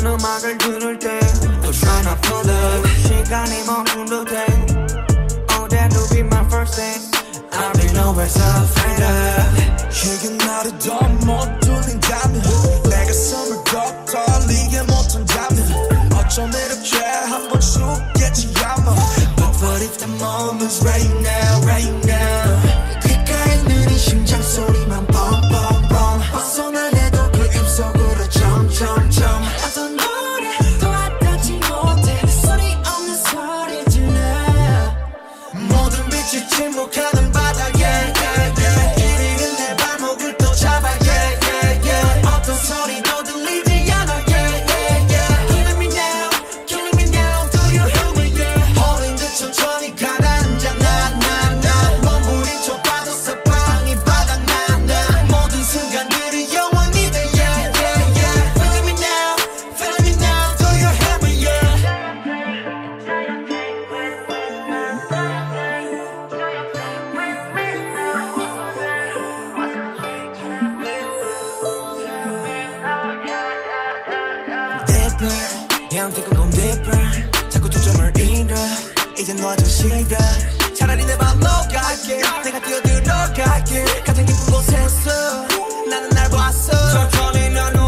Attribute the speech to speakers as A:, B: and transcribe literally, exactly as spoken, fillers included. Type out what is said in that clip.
A: 음악을 들을 때 또 try not to love 시간이 멈춘 듯해 Oh that will be my first thing I'll be nowhere so afraid of
B: 이게 나를 더 못 뚫린다면 내가 숨을 더 떨리게 못한다면 어쩜 이렇게 한번 죽겠지 아마 But what if the moment's right now right now 귓가에 있는 이 심장 소리만 뻥뻥뻥 벗어날 해도 그 입속으로 점점점
C: 어떤 노래도 와닿지 못해 소리 없는 소리를 질러
B: 모든 빛이 침묵하는 바다에 yeah, yeah. 이리는 내 발목을 또 잡아 yeah, yeah, yeah. 어떤 소리도 들리지 않아 yeah, yeah, yeah.
C: Killing me now, killing me now Do you hear me yeah
B: 홀린 듯 천천히 가라앉아 나나나 몸부림쳐 빠졌어 방이 바닥나나 모든 순간들이 영원히 돼 yeah, yeah, yeah.
C: Feeling me now, feeling me now Do you hear me yeah
B: Deeper 그냥 뜨거운 deeper 자꾸 초점을 잃어 이젠 너좀 싫어 차라리 내 발로 갈게 내가 뛰어들어갈게 가장 깊은 곳에서 나는 날 봤어 천천히 난